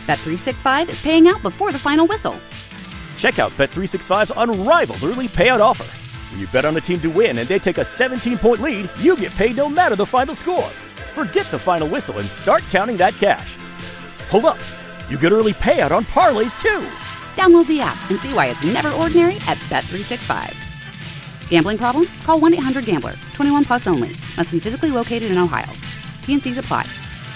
Bet365 is paying out before the final whistle. Check out Bet365's unrivaled early payout offer. When you bet on a team to win and they take a 17-point lead, you get paid no matter the final score. Forget the final whistle and start counting that cash. Hold up. You get early payout on parlays, too. Download the app and see why it's never ordinary at Bet365. Gambling problem? Call 1-800-GAMBLER. 21 plus only. Must be physically located in Ohio. T&Cs apply.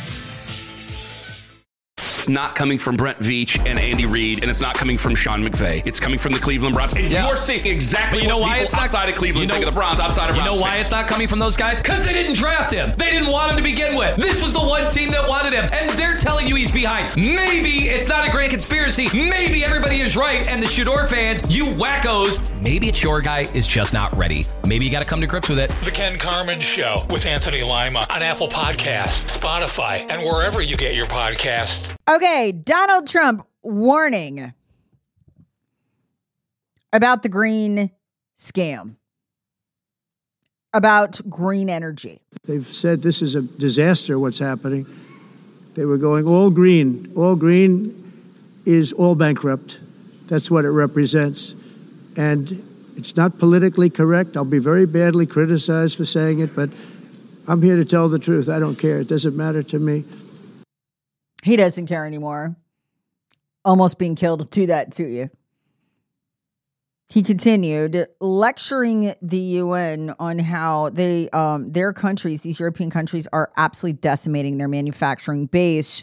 It's not coming from Brent Veach and Andy Reid, and it's not coming from Sean McVay. It's coming from the Cleveland Browns. And you're seeing exactly what people outside of Cleveland think of the Browns, outside of Browns. You know why it's not coming from those guys? Because they didn't draft him. They didn't want him to begin with. This was the one team that wanted him, and they're telling you he's behind. Maybe it's not a grand conspiracy. Maybe everybody is right, and the Shador fans, you wackos, maybe it's your guy is just not ready. Maybe you got to come to grips with it. The Ken Carman Show with Anthony Lima on Apple Podcasts, Spotify, and wherever you get your podcasts. Okay, Donald Trump warning about the green scam, about green energy. They've said this is a disaster, what's happening. They were going all green. All green is all bankrupt. That's what it represents. And it's not politically correct. I'll be very badly criticized for saying it, but I'm here to tell the truth. I don't care. It doesn't matter to me. He doesn't care anymore. Almost being killed. Do that to you. He continued lecturing the UN on how they, their countries, these European countries, are absolutely decimating their manufacturing base.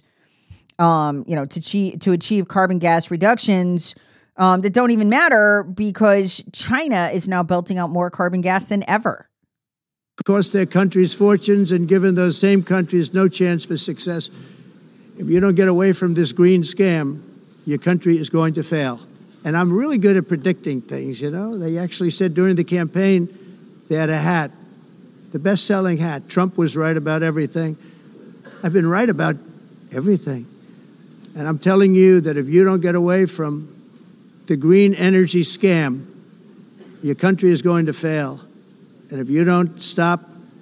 To achieve carbon gas reductions that don't even matter because China is now belting out more carbon gas than ever. Cost their countries fortunes and given those same countries no chance for success. If you don't get away from this green scam, your country is going to fail. And I'm really good at predicting things, you know. They actually said during the campaign they had a hat, the best-selling hat. Trump was right about everything. I've been right about everything. And I'm telling you that if you don't get away from the green energy scam, your country is going to fail. And if you don't stop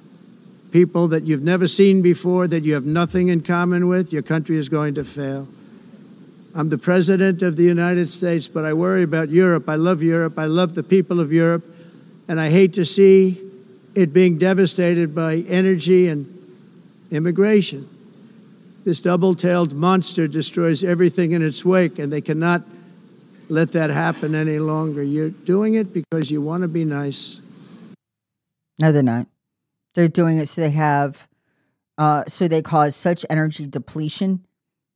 people that you've never seen before, that you have nothing in common with, your country is going to fail. I'm the president of the United States, but I worry about Europe. I love Europe. I love the people of Europe. And I hate to see it being devastated by energy and immigration. This double-tailed monster destroys everything in its wake, and they cannot let that happen any longer. You're doing it because you want to be nice. No, they're not. They're doing it so they have, so they cause such energy depletion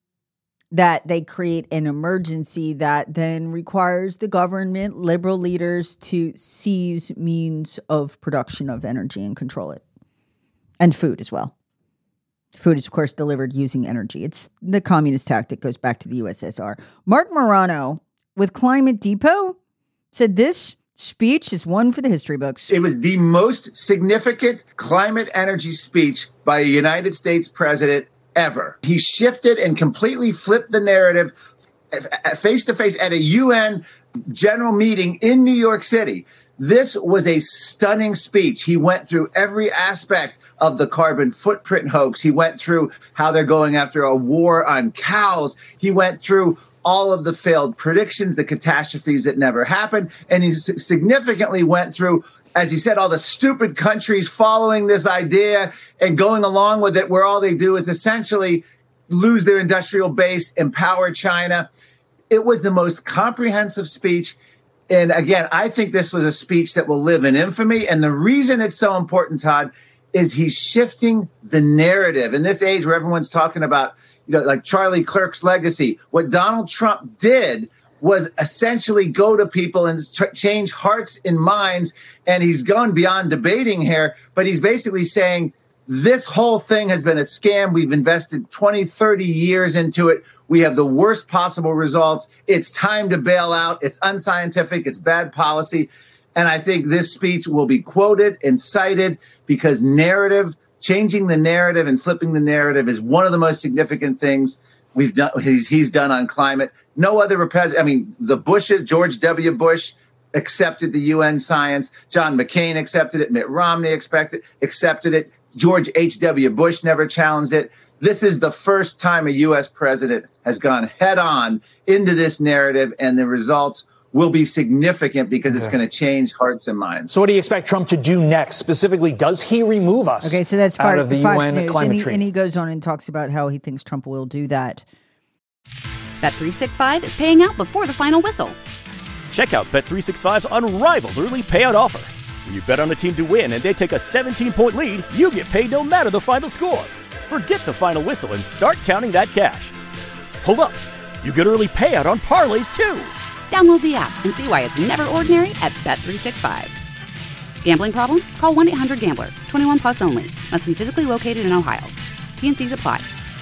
that they create an emergency that then requires the government, liberal leaders to seize means of production of energy and control it. And food as well. Food is, of course, delivered using energy. It's the communist tactic, goes back to the USSR. Mark Morano with Climate Depot said this speech is one for the history books. It was the most significant climate energy speech by a United States president ever. He shifted and completely flipped the narrative face to face at a UN general meeting in New York City. This was a stunning speech. He went through every aspect of the carbon footprint hoax. He went through how they're going after a war on cows. He went through all of the failed predictions, the catastrophes that never happened. And he significantly went through, as he said, all the stupid countries following this idea and going along with it, where all they do is essentially lose their industrial base, empower China. It was the most comprehensive speech. And again, I think this was a speech that will live in infamy. And the reason it's so important, Todd, is he's shifting the narrative. In this age where everyone's talking about, like Charlie Clerk's legacy, what Donald Trump did was essentially go to people and change hearts and minds. And he's gone beyond debating here, but he's basically saying this whole thing has been a scam. We've invested 20, 30 years into it. We have the worst possible results. It's time to bail out. It's unscientific. It's bad policy. And I think this speech will be quoted and cited because changing the narrative and flipping the narrative is one of the most significant things we've done. He's done on climate. No other president. I mean, the Bushes, George W. Bush accepted the UN science. John McCain accepted it. Mitt Romney accepted it. George H.W. Bush never challenged it. This is the first time a U.S. president has gone head on into this narrative, and the results will be significant because it's going to change hearts and minds. So what do you expect Trump to do next? Specifically, does he remove us so that's out of the Fox UN News, climate treaty? And he goes on and talks about how he thinks Trump will do that. Bet365 is paying out before the final whistle. Check out Bet365's unrivaled early payout offer. When you bet on a team to win and they take a 17-point lead, you get paid no matter the final score. Forget the final whistle and start counting that cash. Hold up. You get early payout on parlays, too. Download the app and see why it's never ordinary at Bet365. Gambling problem? Call 1-800-GAMBLER. 21 plus only. Must be physically located in Ohio. T&Cs apply.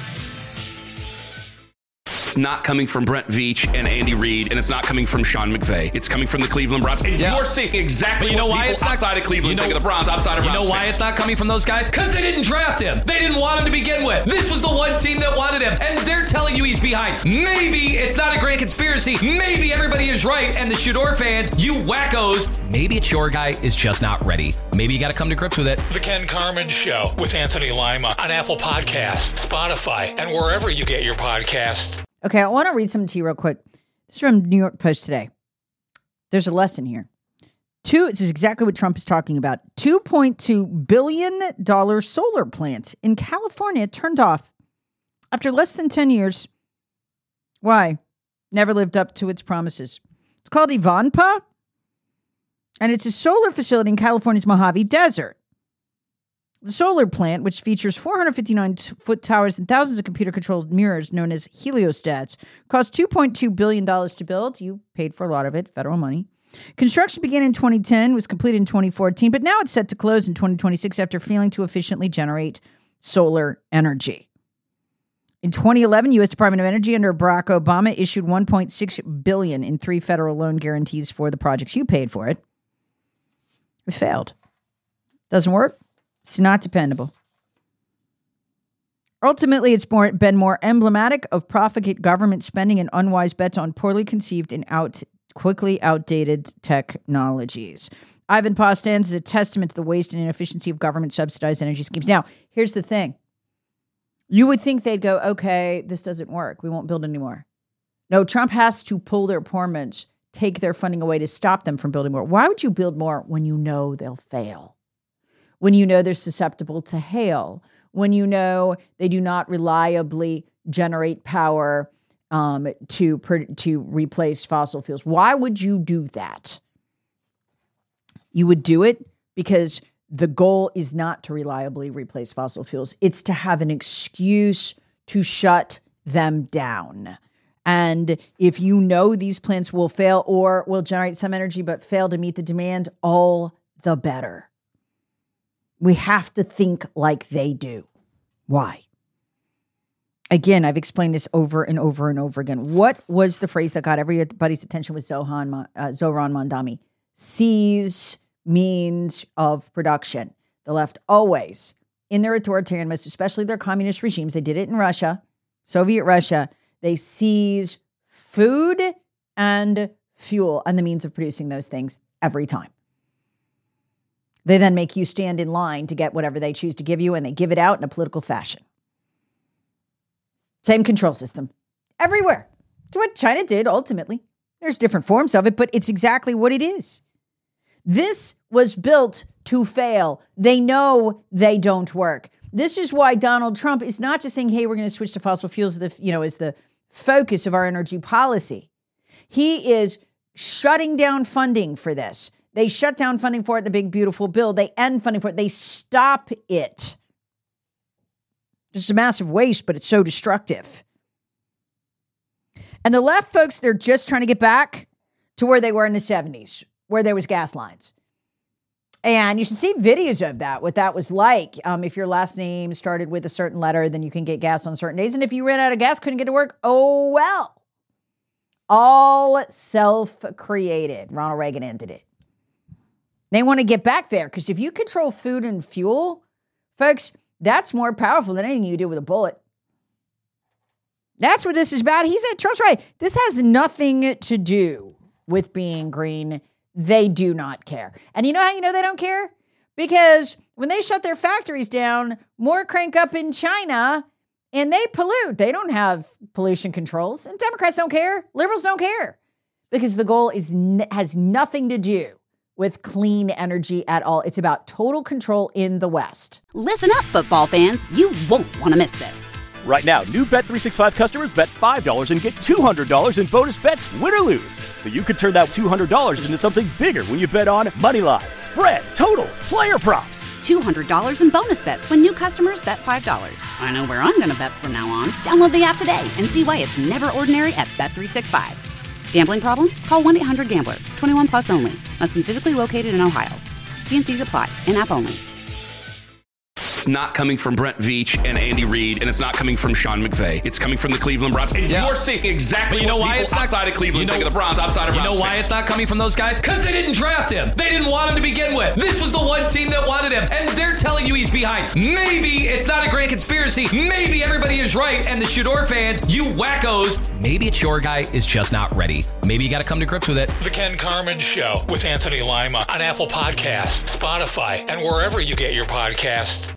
It's not coming from Brent Veach and Andy Reid, and it's not coming from Sean McVay. It's coming from the Cleveland Browns. And you're seeing exactly what people outside of Cleveland think of the Browns, outside of Browns You know why fans. it's not coming from those guys? Because they didn't draft him. They didn't want him to begin with. This was the one team that wanted him, and they're telling you he's behind. Maybe it's not a grand conspiracy. Maybe everybody is right, and the Shador fans, you wackos, maybe it's your guy is just not ready. Maybe you got to come to grips with it. The Ken Carman Show with Anthony Lima on Apple Podcasts, Spotify, and wherever you get your podcasts. Okay, I want to read something to you real quick. This is from New York Post today. There's a lesson here. This is exactly what Trump is talking about. $2.2 billion solar plant in California turned off after less than 10 years. Why? Never lived up to its promises. It's called Ivanpah, and it's a solar facility in California's Mojave Desert. The solar plant, which features 459-foot towers and thousands of computer-controlled mirrors known as heliostats, cost $2.2 billion to build. You paid for a lot of it, federal money. Construction began in 2010, was completed in 2014, but now it's set to close in 2026 after failing to efficiently generate solar energy. In 2011, U.S. Department of Energy under Barack Obama issued $1.6 billion in 3 federal loan guarantees for the projects. You paid for it. It failed. Doesn't work. It's not dependable. Ultimately, it's been more emblematic of profligate government spending and unwise bets on poorly conceived and quickly outdated technologies. Ivanpah stands as a testament to the waste and inefficiency of government-subsidized energy schemes. Now, here's the thing. You would think they'd go, okay, this doesn't work. We won't build anymore. No, Trump has to pull their permits, take their funding away to stop them from building more. Why would you build more when you know they'll fail? When you know they're susceptible to hail, when you know they do not reliably generate power to replace fossil fuels. Why would you do that? You would do it because the goal is not to reliably replace fossil fuels. It's to have an excuse to shut them down. And if you know these plants will fail or will generate some energy but fail to meet the demand, all the better. We have to think like they do. Why? Again, I've explained this over and over and over again. What was the phrase that got everybody's attention with Zohran Mamdani? Seize means of production. The left always, in their authoritarian, most especially their communist regimes, they did it in Russia, Soviet Russia, they seize food and fuel and the means of producing those things every time. They then make you stand in line to get whatever they choose to give you, and they give it out in a political fashion. Same control system. Everywhere. It's what China did, ultimately. There's different forms of it, but it's exactly what it is. This was built to fail. They know they don't work. This is why Donald Trump is not just saying, hey, we're going to switch to fossil fuels as the focus of our energy policy. He is shutting down funding for this. They shut down funding for it in the big, beautiful bill. They end funding for it. They stop it. It's a massive waste, but it's so destructive. And the left folks, they're just trying to get back to where they were in the 70s, where there was gas lines. And you should see videos of that, what that was like. If your last name started with a certain letter, then you can get gas on certain days. And if you ran out of gas, couldn't get to work, oh well. All self-created. Ronald Reagan ended it. They want to get back there because if you control food and fuel, folks, that's more powerful than anything you do with a bullet. That's what this is about. He said, Trump's right. This has nothing to do with being green. They do not care. And you know how you know they don't care? Because when they shut their factories down, more crank up in China And they pollute. They don't have pollution controls. And Democrats don't care. Liberals don't care. Because the goal has nothing to do with clean energy at all. It's about total control in the West. Listen up, football fans. You won't want to miss this. Right now, new Bet365 customers bet $5 and get $200 in bonus bets, win or lose. So you could turn that $200 into something bigger when you bet on money line, spread, totals, player props. $200 in bonus bets when new customers bet $5. I know where I'm going to bet from now on. Download the app today and see why it's never ordinary at Bet365. Gambling problem? Call 1-800-GAMBLER. 21 plus only. Must be physically located in Ohio. T&Cs apply. In-app only. It's not coming from Brent Veach and Andy Reid, and it's not coming from Sean McVay. It's coming from the Cleveland Browns. And you're seeing exactly what people outside of Cleveland think of the Browns, outside of Browns. You know why it's not coming from those guys? Because they didn't draft him. They didn't want him to begin with. This was the one team that wanted him, and they're telling you he's behind. Maybe it's not a grand conspiracy. Maybe everybody is right, and the Shador fans, you wackos, maybe it's your guy is just not ready. Maybe you got to come to grips with it. The Ken Carman Show with Anthony Lima on Apple Podcasts, Spotify, and wherever you get your podcasts.